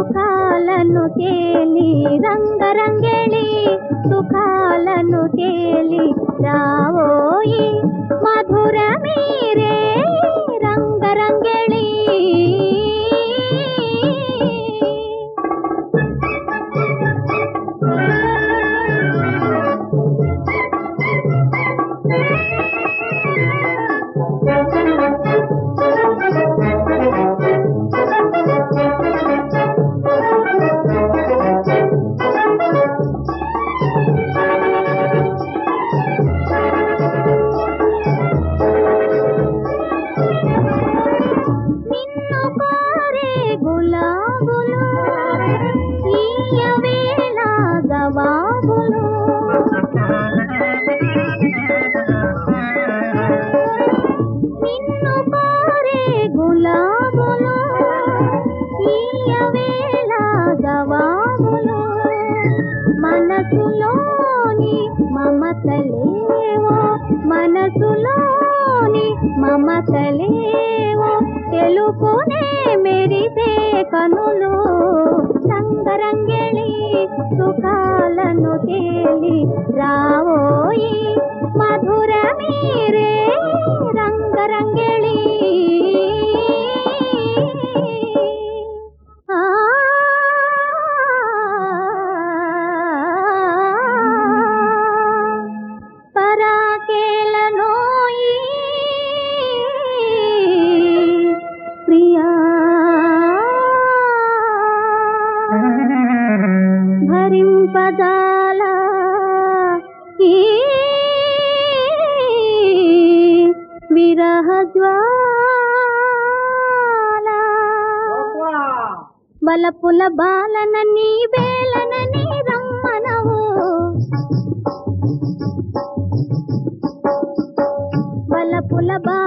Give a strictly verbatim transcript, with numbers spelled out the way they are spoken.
సుఖాలను తేలి రంగరంగేళి సుఖాలను తేలి రావోయి మధుర మీరే రంగరంగేళి మనసులోని మమతలేవో మనసులోని మమతలేవో తెలుపునే మెరిసే కనులు రంగరంగేళి సుఖాలను తేలి రావోయి మధుర మీరే రంగరంగేళి భరింపజాల ఈ విరహ జ్వాల బలపుల బాలనని వేలనని రమ్మనవు బలపుల బా